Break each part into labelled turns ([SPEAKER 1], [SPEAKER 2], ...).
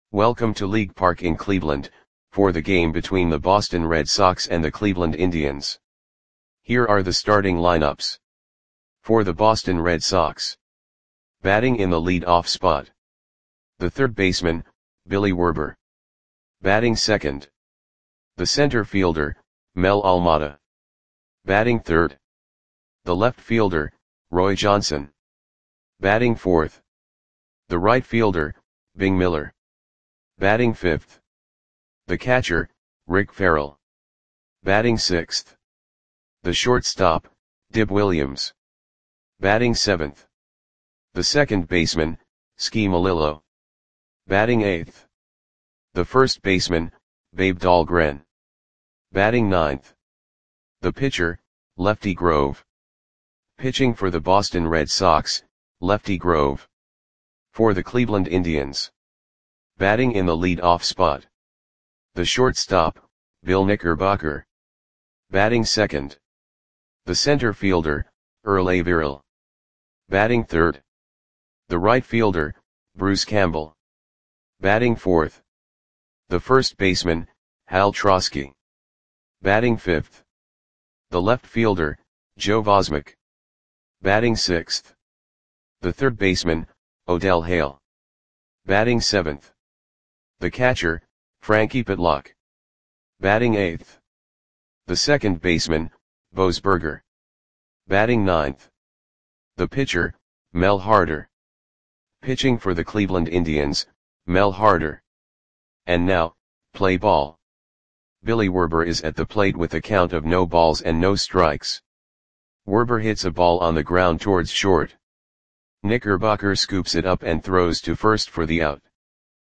[SPEAKER 1] Welcome to League Park in Cleveland, for the game between the Boston Red Sox and the Cleveland Indians. Here are the starting lineups. For the Boston Red Sox. Batting in the lead-off spot. The third baseman, Billy Werber. Batting second. The center fielder, Mel Almada. Batting third. The left fielder, Roy Johnson. Batting fourth. The right fielder, Bing Miller. Batting fifth. The catcher, Rick Ferrell. Batting sixth. The shortstop, Dib Williams. Batting seventh. The second baseman, Ski Malillo. Batting eighth. The first baseman, Babe Dahlgren. Batting ninth. The pitcher, Lefty Grove. Pitching for the Boston Red Sox, Lefty Grove. For the Cleveland Indians. Batting in the lead-off spot. The shortstop, Bill Knickerbocker. Batting second. The center fielder, Earl Averill. Batting third. The right fielder, Bruce Campbell. Batting fourth. The first baseman, Hal Trosky. Batting fifth. The left fielder, Joe Vosmick. Batting sixth. The third baseman, Odell Hale. Batting seventh. The catcher, Frankie Pitlock. Batting eighth. The second baseman, Bose Berger. Batting ninth. The pitcher, Mel Harder. Pitching for the Cleveland Indians, Mel Harder. And now, play ball. Billy Werber is at the plate with a count of no balls and no strikes. Werber hits a ball on the ground towards short. Knickerbocker scoops it up and throws to first for the out.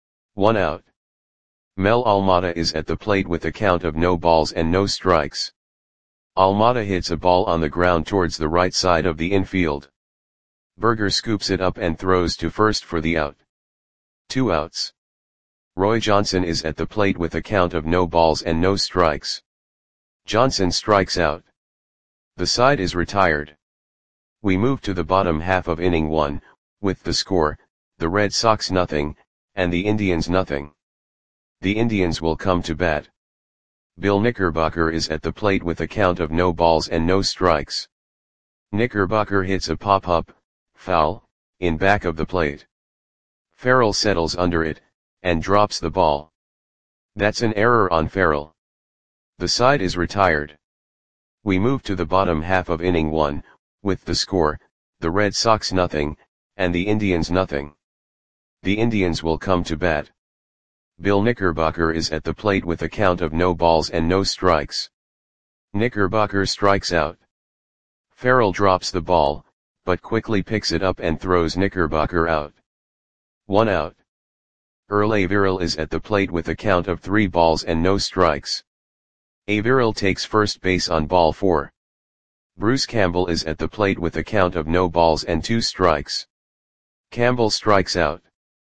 [SPEAKER 1] 1 out. Mel Almada is at the plate with a count of no balls and no strikes. Almada hits a ball on the ground towards the right side of the infield. Berger scoops it up and throws to first for the out. 2 outs. Roy Johnson is at the plate with a count of no balls and no strikes. Johnson strikes out. The side is retired. We move to the bottom half of inning 1, with the score, the Red Sox nothing, and the Indians nothing. The Indians will come to bat. Bill Knickerbocker is at the plate with a count of no balls and no strikes. Knickerbocker hits a pop-up, foul, in back of the plate. Ferrell settles under it, and drops the ball. That's an error on Ferrell. The side is retired. We move to the bottom half of inning 1, with the score, the Red Sox nothing, and the Indians nothing. The Indians will come to bat. Bill Knickerbocker is at the plate with a count of no balls and no strikes. Knickerbocker strikes out. Ferrell drops the ball, but quickly picks it up and throws Knickerbocker out. 1 out. Earl Averill is at the plate with a count of 3 balls and no strikes. Averill takes first base on ball 4. Bruce Campbell is at the plate with a count of no balls and 2 strikes. Campbell strikes out.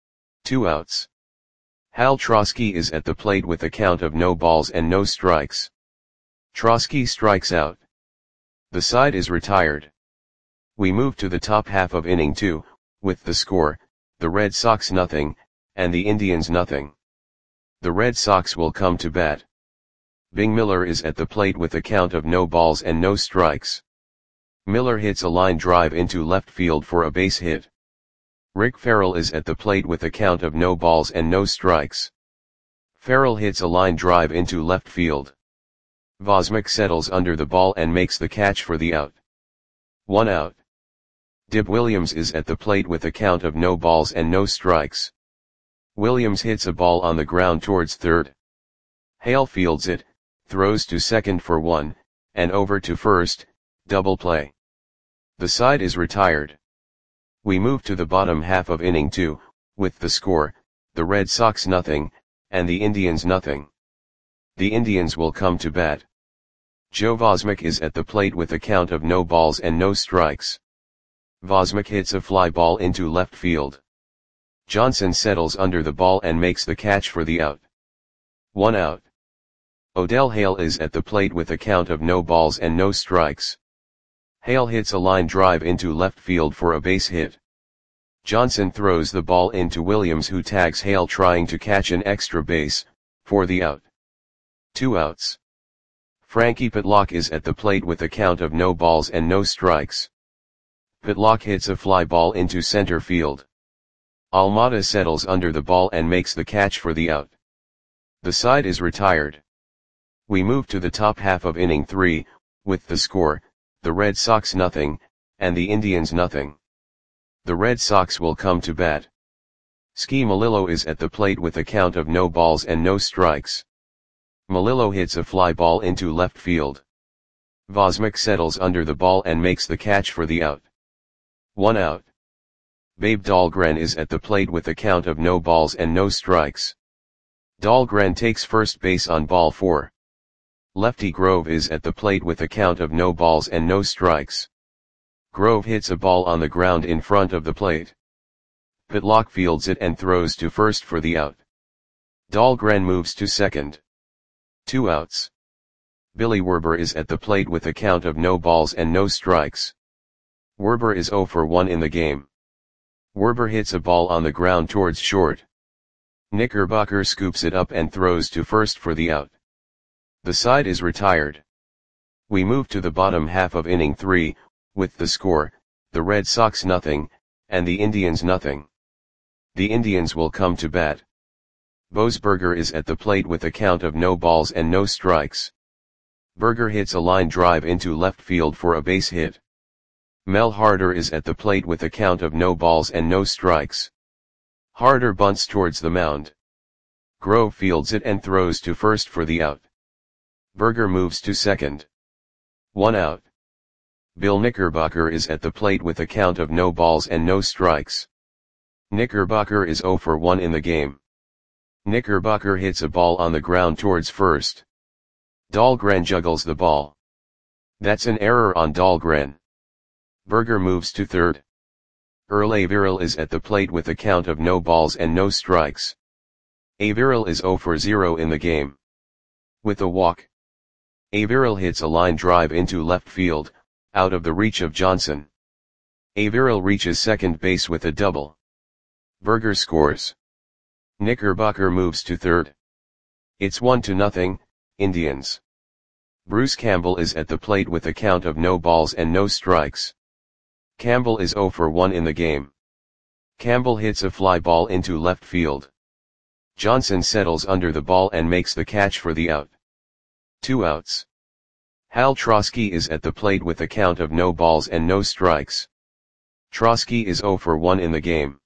[SPEAKER 1] 2 outs. Hal Trosky is at the plate with a count of no balls and no strikes. Trosky strikes out. The side is retired. We move to the top half of inning 2, with the score, the Red Sox nothing, and the Indians nothing. The Red Sox will come to bat. Bing Miller is at the plate with a count of no balls and no strikes. Miller hits a line drive into left field for a base hit. Rick Ferrell is at the plate with a count of no balls and no strikes. Ferrell hits a line drive into left field. Vosmick settles under the ball and makes the catch for the out. 1 out. Dib Williams is at the plate with a count of no balls and no strikes. Williams hits a ball on the ground towards third. Hale fields it, throws to second for 1, and over to first, double play. The side is retired. We move to the bottom half of inning 2, with the score, the Red Sox nothing, and the Indians nothing. The Indians will come to bat. Joe Vosmick is at the plate with a count of no balls and no strikes. Vosmick hits a fly ball into left field. Johnson settles under the ball and makes the catch for the out. 1 out. Odell Hale is at the plate with a count of no balls and no strikes. Hale hits a line drive into left field for a base hit. Johnson throws the ball into Williams, who tags Hale trying to catch an extra base, for the out. 2 outs. Frankie Pitlock is at the plate with a count of no balls and no strikes. Pitlock hits a fly ball into center field. Almada settles under the ball and makes the catch for the out. The side is retired. We move to the top half of inning 3, with the score, the Red Sox nothing, and the Indians nothing. The Red Sox will come to bat. Ski Melillo is at the plate with a count of no balls and no strikes. Melillo hits a fly ball into left field. Vosmik settles under the ball and makes the catch for the out. 1 out. Babe Dahlgren is at the plate with a count of no balls and no strikes. Dahlgren takes first base on ball 4. Lefty Grove is at the plate with a count of no balls and no strikes. Grove hits a ball on the ground in front of the plate. Pitlock fields it and throws to first for the out. Dahlgren moves to second. 2 outs. Billy Werber is at the plate with a count of no balls and no strikes. Werber is 0 for 1 in the game. Werber hits a ball on the ground towards short. Knickerbocker scoops it up and throws to first for the out. The side is retired. We move to the bottom half of inning 3, with the score, the Red Sox nothing, and the Indians nothing. The Indians will come to bat. Boesberger is at the plate with a count of no balls and no strikes. Berger hits a line drive into left field for a base hit. Mel Harder is at the plate with a count of no balls and no strikes. Harder bunts towards the mound. Grove fields it and throws to first for the out. Berger moves to second. 1 out. Bill Knickerbocker is at the plate with a count of no balls and no strikes. Knickerbocker is 0 for 1 in the game. Knickerbocker hits a ball on the ground towards first. Dahlgren juggles the ball. That's an error on Dahlgren. Berger moves to third. Earl Averill is at the plate with a count of no balls and no strikes. Averill is 0 for 0 in the game. With a walk. Averill hits a line drive into left field, out of the reach of Johnson. Averill reaches second base with a double. Berger scores. Knickerbocker moves to third. It's 1-0, Indians. Bruce Campbell is at the plate with a count of no balls and no strikes. Campbell is 0 for 1 in the game. Campbell hits a fly ball into left field. Johnson settles under the ball and makes the catch for the out. 2 outs. Hal Trosky is at the plate with a count of no balls and no strikes. Trosky is 0 for 1 in the game.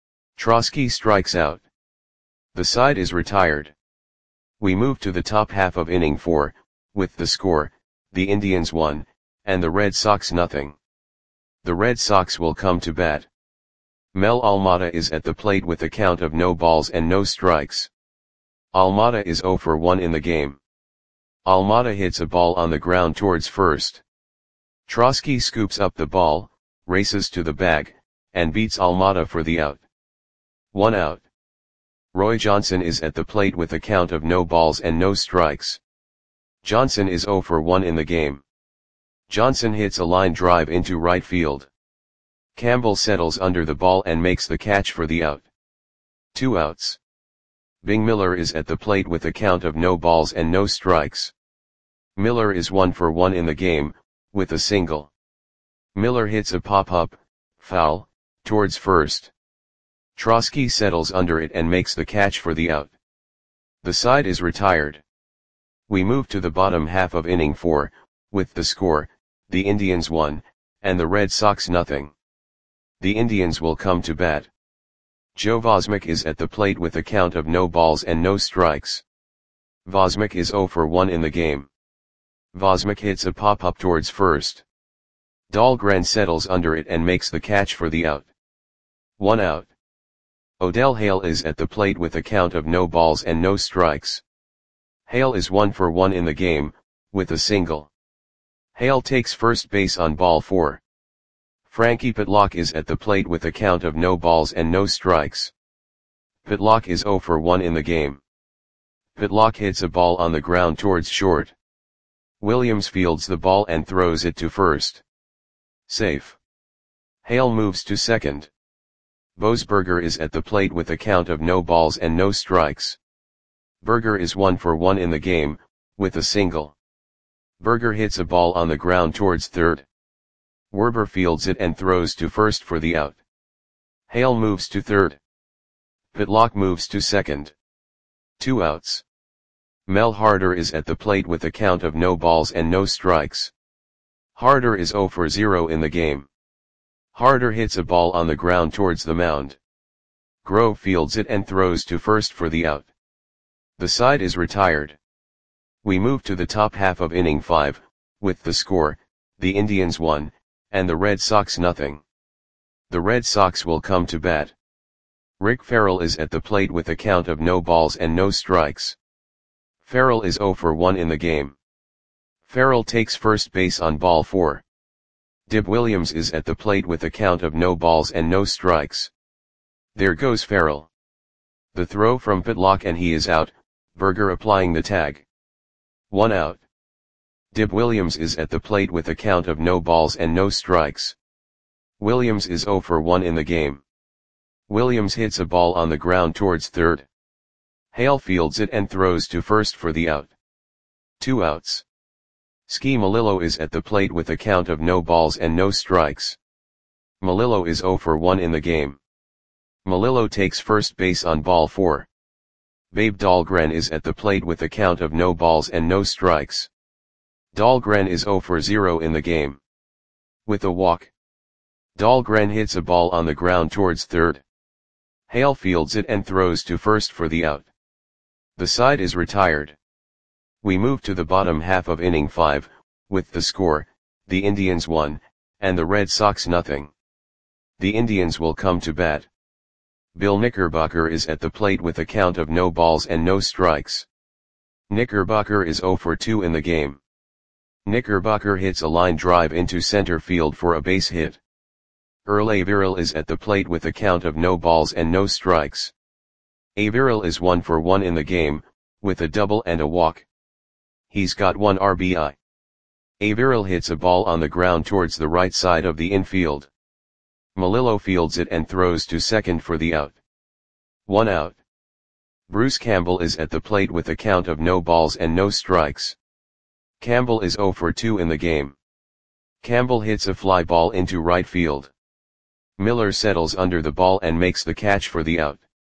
[SPEAKER 1] Trosky strikes out. The side is retired. We move to the top half of inning 4, with the score, the Indians 1, and the Red Sox nothing. The Red Sox will come to bat. Mel Almada is at the plate with a count of no balls and no strikes. Almada is 0 for 1 in the game. Almada hits a ball on the ground towards first. Trosky scoops up the ball, races to the bag, and beats Almada for the out. 1 out. Roy Johnson is at the plate with a count of no balls and no strikes. Johnson is 0 for 1 in the game. Johnson hits a line drive into right field. Campbell settles under the ball and makes the catch for the out. 2 outs. Bing Miller is at the plate with a count of no balls and no strikes. Miller is 1 for 1 in the game, with a single. Miller hits a pop-up, foul, towards first. Trosky settles under it and makes the catch for the out. The side is retired. We move to the bottom half of inning 4, with the score, the Indians 1, and the Red Sox nothing. The Indians will come to bat. Joe Vosmik is at the plate with a count of no balls and no strikes. Vosmik is 0 for 1 in the game. Vosmik hits a pop-up towards first. Dahlgren settles under it and makes the catch for the out. 1 out. Odell Hale is at the plate with a count of no balls and no strikes. Hale is 1 for 1 in the game, with a single. Hale takes first base on ball 4. Frankie Pitlock is at the plate with a count of no balls and no strikes. Pitlock is 0 for 1 in the game. Pitlock hits a ball on the ground towards short. Williams fields the ball and throws it to first. Safe. Hale moves to second. Boasberger is at the plate with a count of no balls and no strikes. Berger is 1 for 1 in the game, with a single. Berger hits a ball on the ground towards third. Werber fields it and throws to first for the out. Hale moves to third. Pitlock moves to second. 2 outs. Mel Harder is at the plate with a count of no balls and no strikes. Harder is 0 for 0 in the game. Harder hits a ball on the ground towards the mound. Grove fields it and throws to first for the out. The side is retired. We move to the top half of inning 5, with the score, the Indians 1, and the Red Sox nothing. The Red Sox will come to bat. Rick Farrell is at the plate with a count of no balls and no strikes. Farrell is 0 for 1 in the game. Farrell takes first base on ball 4. Dib Williams is at the plate with a count of no balls and no strikes. There goes Farrell. The throw from Pitlock and he is out, Berger applying the tag. 1 out. Dib Williams is at the plate with a count of no balls and no strikes. Williams is 0 for 1 in the game. Williams hits a ball on the ground towards third. Hale fields it and throws to first for the out. 2 outs. Ski Melillo is at the plate with a count of no balls and no strikes. Melillo is 0 for 1 in the game. Melillo takes first base on ball 4. Babe Dahlgren is at the plate with a count of no balls and no strikes. Dahlgren is 0 for 0 in the game. With a walk. Dahlgren hits a ball on the ground towards third. Hale fields it and throws to first for the out. The side is retired. We move to the bottom half of inning 5, with the score, the Indians 1, and the Red Sox nothing. The Indians will come to bat. Bill Knickerbocker is at the plate with a count of no balls and no strikes. Knickerbocker is 0 for 2 in the game. Knickerbocker hits a line drive into center field for a base hit. Earl Averill is at the plate with a count of no balls and no strikes. Averill is 1 for 1 in the game, with a double and a walk. He's got 1 RBI. Averill hits a ball on the ground towards the right side of the infield. Melillo fields it and throws to second for the out. 1 out. Bruce Campbell is at the plate with a count of no balls and no strikes. Campbell is 0 for 2 in the game. Campbell hits a fly ball into right field. Miller settles under the ball and makes the catch for the out.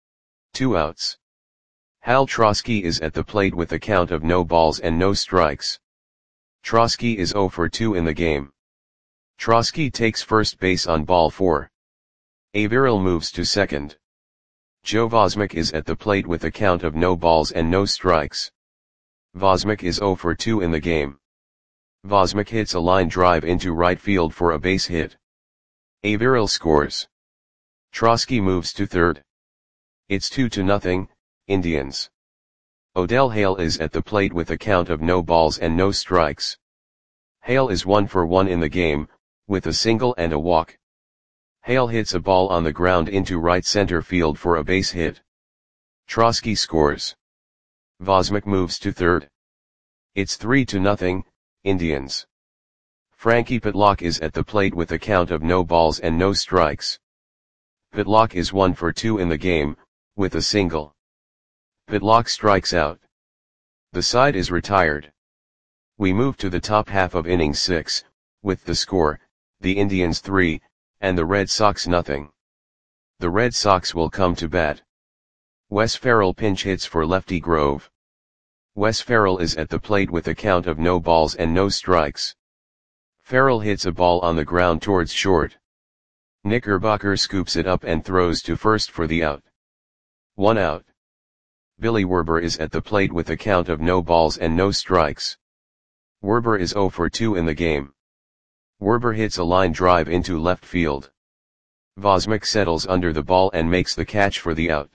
[SPEAKER 1] 2 outs. Hal Trosky is at the plate with a count of no balls and no strikes. Trosky is 0 for 2 in the game. Trosky takes first base on ball 4. Averill moves to second. Joe Vosmick is at the plate with a count of no balls and no strikes. Vosmick is 0 for 2 in the game. Vosmick hits a line drive into right field for a base hit. Averill scores. Trosky moves to third. It's 2-0, Indians. Odell Hale is at the plate with a count of no balls and no strikes. Hale is 1 for 1 in the game, with a single and a walk. Hale hits a ball on the ground into right center field for a base hit. Trosky scores. Vosmick moves to third. It's 3-0, Indians. Frankie Pitlock is at the plate with a count of no balls and no strikes. Pitlock is 1 for 2 in the game, with a single. Pitlock strikes out. The side is retired. We move to the top half of inning 6, with the score, the Indians 3, and the Red Sox nothing. The Red Sox will come to bat. Wes Farrell pinch hits for lefty Grove. Wes Farrell is at the plate with a count of no balls and no strikes. Farrell hits a ball on the ground towards short. Knickerbocker scoops it up and throws to first for the out. 1 out. Billy Werber is at the plate with a count of no balls and no strikes. Werber is 0 for 2 in the game. Werber hits a line drive into left field. Vosmick settles under the ball and makes the catch for the out.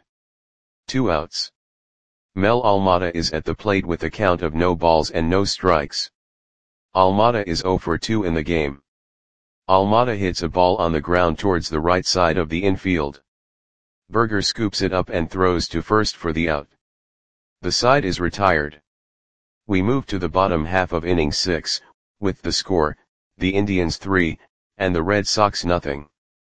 [SPEAKER 1] 2 outs. Mel Almada is at the plate with a count of no balls and no strikes. Almada is 0 for 2 in the game. Almada hits a ball on the ground towards the right side of the infield. Berger scoops it up and throws to first for the out. The side is retired. We move to the bottom half of inning 6, with the score, the Indians 3, and the Red Sox nothing.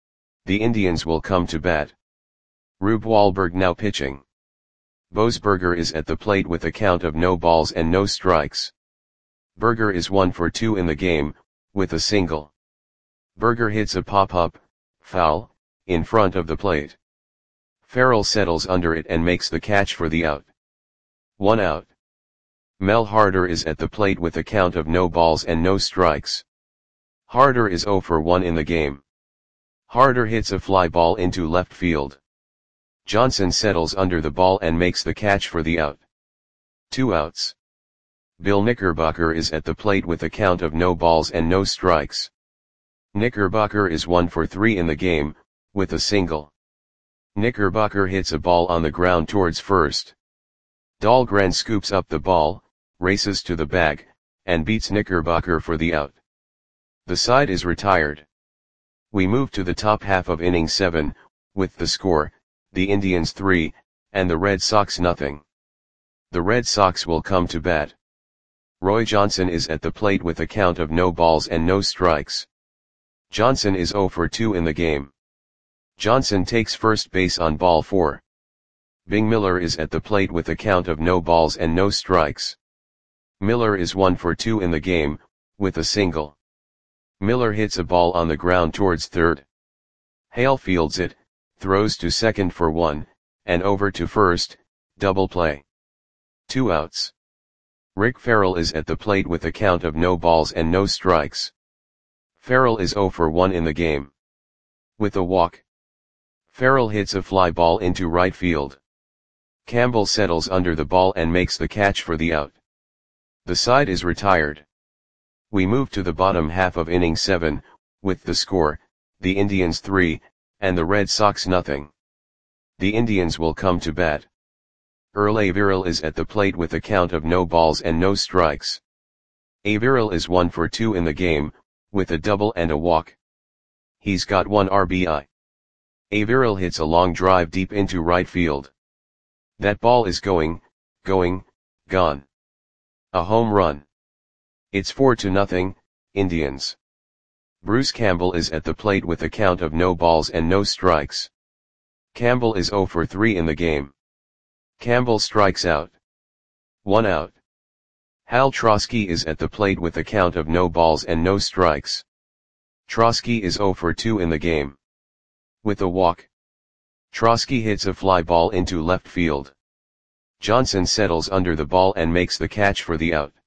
[SPEAKER 1] The Indians will come to bat. Rube Wahlberg now pitching. Boasberger is at the plate with a count of no balls and no strikes. Berger is 1 for 2 in the game, with a single. Berger hits a pop-up, foul, in front of the plate. Farrell settles under it and makes the catch for the out. 1 out. Mel Harder is at the plate with a count of no balls and no strikes. Harder is 0 for 1 in the game. Harder hits a fly ball into left field. Johnson settles under the ball and makes the catch for the out. 2 outs. Bill Knickerbocker is at the plate with a count of no balls and no strikes. Knickerbocker is 1 for 3 in the game, with a single. Knickerbocker hits a ball on the ground towards first. Dahlgren scoops up the ball, races to the bag, and beats Knickerbocker for the out. The side is retired. We move to the top half of inning 7, with the score, the Indians 3, and the Red Sox nothing. The Red Sox will come to bat. Roy Johnson is at the plate with a count of no balls and no strikes. Johnson is 0 for 2 in the game. Johnson takes first base on ball 4. Bing Miller is at the plate with a count of no balls and no strikes. Miller is 1 for 2 in the game, with a single. Miller hits a ball on the ground towards third. Hale fields it, throws to second for 1, and over to first, double play. 2 outs. Rick Farrell is at the plate with a count of no balls and no strikes. Farrell is 0 for 1 in the game. With a walk. Farrell hits a fly ball into right field. Campbell settles under the ball and makes the catch for the out. The side is retired. We move to the bottom half of inning 7, with the score, the Indians 3, and the Red Sox nothing. The Indians will come to bat. Earl Averill is at the plate with a count of no balls and no strikes. Averill is 1 for 2 in the game, with a double and a walk. He's got 1 RBI. Averill hits a long drive deep into right field. That ball is going, gone. A home run. It's 4-0, Indians. Bruce Campbell is at the plate with a count of no balls and no strikes. Campbell is 0 for 3 in the game. Campbell strikes out. 1 out. Hal Trosky is at the plate with a count of no balls and no strikes. Trosky is 0 for 2 in the game. With a walk. Trosky hits a fly ball into left field. Johnson settles under the ball and makes the catch for the out.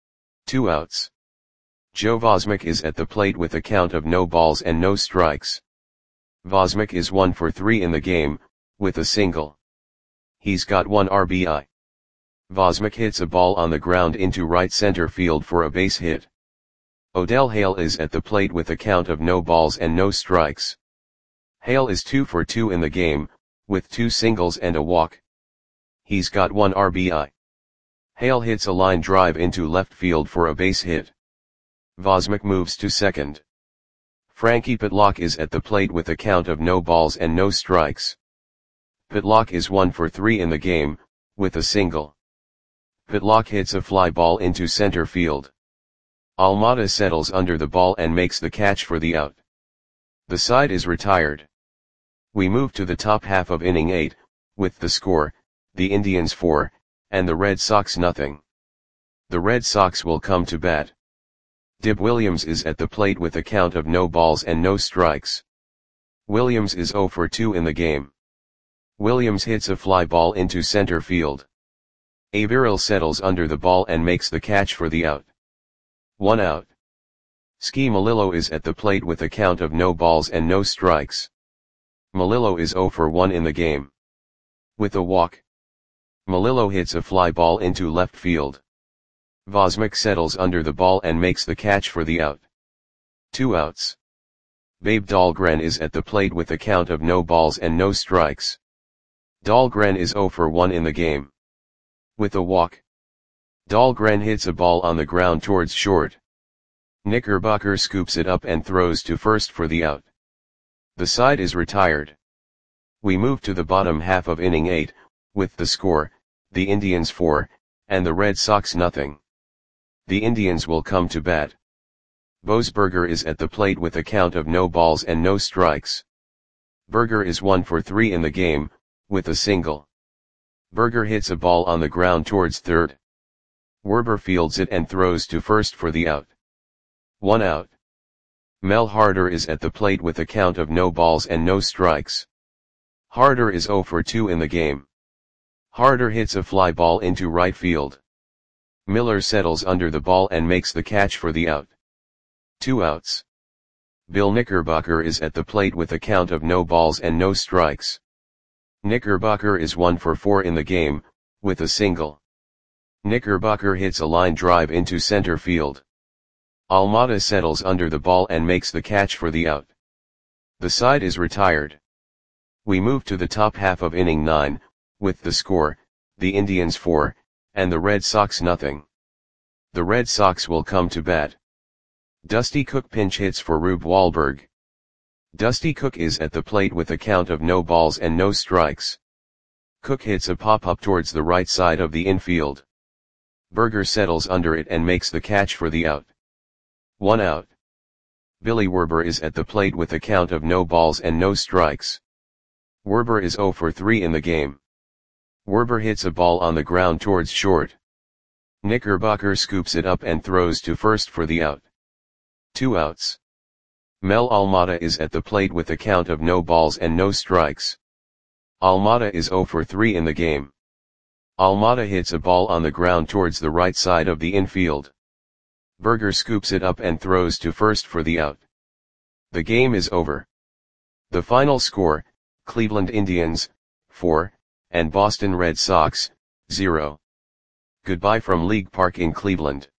[SPEAKER 1] 2 outs. Joe Vosmick is at the plate with a count of no balls and no strikes. Vosmick is 1 for 3 in the game, with a single. He's got 1 RBI. Vosmick hits a ball on the ground into right center field for a base hit. Odell Hale is at the plate with a count of no balls and no strikes. Hale is 2 for 2 in the game, with 2 singles and a walk. He's got 1 RBI. Hale hits a line drive into left field for a base hit. Vosmick moves to second. Frankie Pitlock is at the plate with a count of no balls and no strikes. Pitlock is 1 for 3 in the game, with a single. Pitlock hits a fly ball into center field. Almada settles under the ball and makes the catch for the out. The side is retired. We move to the top half of inning 8, with the score, the Indians 4, and the Red Sox nothing. The Red Sox will come to bat. Dib Williams is at the plate with a count of no balls and no strikes. Williams is 0 for 2 in the game. Williams hits a fly ball into center field. Averill settles under the ball and makes the catch for the out. 1 out. Ski Melillo is at the plate with a count of no balls and no strikes. Melillo is 0 for 1 in the game. With a walk. Melillo hits a fly ball into left field. Vosmick settles under the ball and makes the catch for the out. 2 outs. Babe Dahlgren is at the plate with a count of no balls and no strikes. Dahlgren is 0 for 1 in the game. With a walk. Dahlgren hits a ball on the ground towards short. Knickerbocker scoops it up and throws to first for the out. The side is retired. We move to the bottom half of inning 8, with the score, the Indians 4, and the Red Sox nothing. The Indians will come to bat. Boasberger is at the plate with a count of no balls and no strikes. Berger is 1 for 3 in the game, with a single. Berger hits a ball on the ground towards third. Werber fields it and throws to first for the out. 1 out. Mel Harder is at the plate with a count of no balls and no strikes. Harder is 0 for 2 in the game. Harder hits a fly ball into right field. Miller settles under the ball and makes the catch for the out. 2 outs. Bill Knickerbocker is at the plate with a count of no balls and no strikes. Knickerbocker is 1 for 4 in the game, with a single. Knickerbocker hits a line drive into center field. Almada settles under the ball and makes the catch for the out. The side is retired. We move to the top half of inning 9, with the score, the Indians 4, and the Red Sox nothing. The Red Sox will come to bat. Dusty Cook pinch hits for Rube Wahlberg. Dusty Cook is at the plate with a count of no balls and no strikes. Cook hits a pop-up towards the right side of the infield. Berger settles under it and makes the catch for the out. 1 out. Billy Werber is at the plate with a count of no balls and no strikes. Werber is 0 for 3 in the game. Werber hits a ball on the ground towards short. Knickerbocker scoops it up and throws to first for the out. 2 outs. Mel Almada is at the plate with a count of no balls and no strikes. Almada is 0 for 3 in the game. Almada hits a ball on the ground towards the right side of the infield. Berger scoops it up and throws to first for the out. The game is over. The final score, Cleveland Indians, 4, and Boston Red Sox, 0. Goodbye from League Park in Cleveland.